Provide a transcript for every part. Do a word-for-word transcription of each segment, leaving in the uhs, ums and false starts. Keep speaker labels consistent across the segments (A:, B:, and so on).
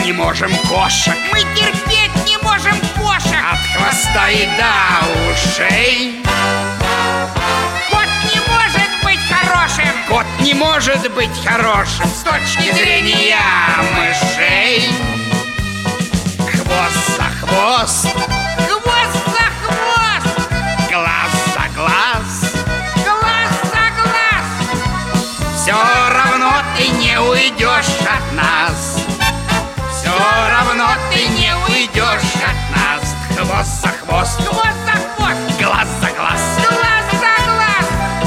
A: не можем кошек.
B: Мы терпеть не можем кошек.
A: От хвоста и до ушей.
B: Кот не может быть хорошим.
A: Кот не может быть хорошим с точки зрения мышей. Хвост за хвост,
B: Хвост за хвост,
A: глаз за глаз.
B: глаз за глаз.
A: Все равно ты не уйдешь от нас. Все равно ты не уйдешь от нас. Хвост за хвост,
B: Хвост за хвост,
A: глаз за глаз.
B: глаз за глаз.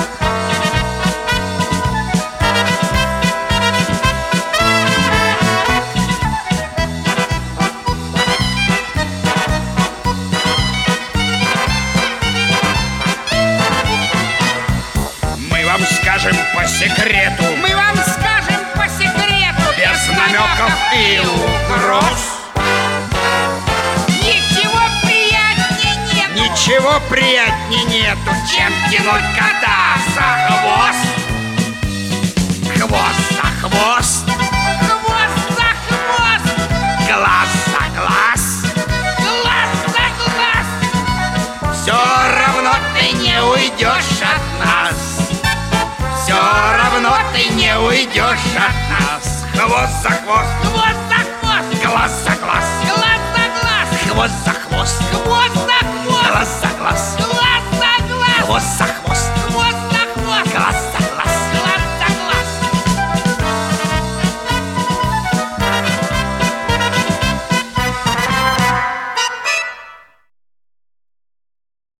A: Мы вам скажем по секрету,
B: Мы вам скажем по секрету,
A: без намеков и угроз.
B: Ничего приятнее нет.
A: Ничего приятнее нету, чем тянуть кота за хвост. Хвост за хвост,
B: Хвост за хвост,
A: глаз за глаз.
B: глаз за глаз.
A: Все равно ты не уйдешь от нас. Все равно ты не уйдешь от нас. Хвост за хвост,
B: Хвост за хвост,
A: глаз за глаз.
B: глаз за глаз.
A: Хвост за хвост,
B: Хвост за хвост,
A: глаз за глаз.
B: глаз за глаз.
A: Хвост за